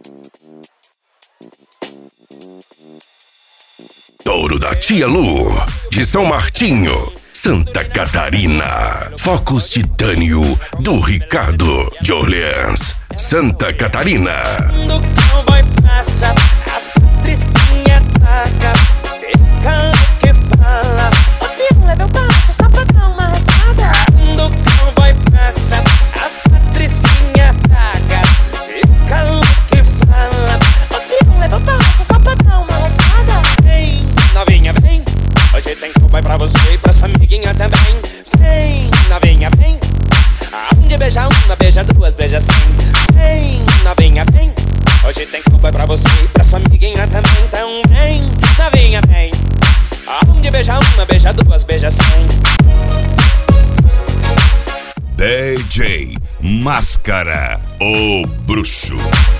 Touro da Tia Lu, de São Martinho, Santa Catarina. Focus Titânio, do Ricardo, de Orleans, Santa Catarina. Quando o cowboy passa, as patricinhas taca, fica que fala, o pião leva o passo só pra dar uma rachada. Quando o cowboy passa, as patricinhas taca, fica que fala, o pião leva o passo só pra dar uma rachada. Vem, novinha, vem, hoje tem cowboy pra você e pra sua amiguinha também. Vem, novinha, vem, aonde beija uma, beija duas, beija cem. Vem, novinha, vem, hoje tem cowboy pra você e pra sua amiguinha também. Então vem, novinha, vem, aonde beija uma, beija duas, beija cem. DJ Máscara, o bruxo.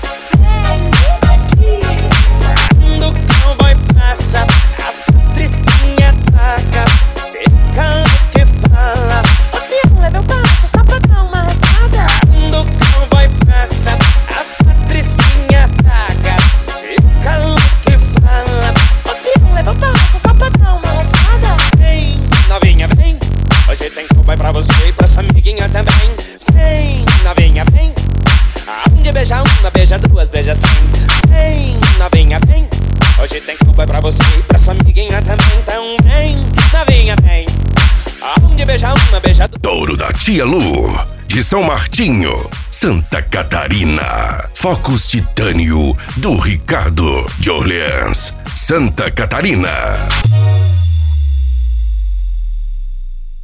Quando o cowboy passa, as patricinhas taca, fica que fala, o pião leva o passo só pra dar uma rachada. Quando o cowboy passa, as patricinhas taca, fica que fala, o pião leva o passo só pra dar uma rachada. Vem, novinha, vem, hoje tem cowboy pra você e pra sua amiguinha também. Vem, novinha, vem, aonde beija uma, beija duas, beija cem. Vem, novinha, vem, hoje tem cowboy pra você e pra sua amiguinha também. Então vem, novinha, vem, aonde beija uma, beija duas. Touro da Tia Lu, de São Martinho, Santa Catarina. Focus Titânio, do Ricardo, de Orleans, Santa Catarina.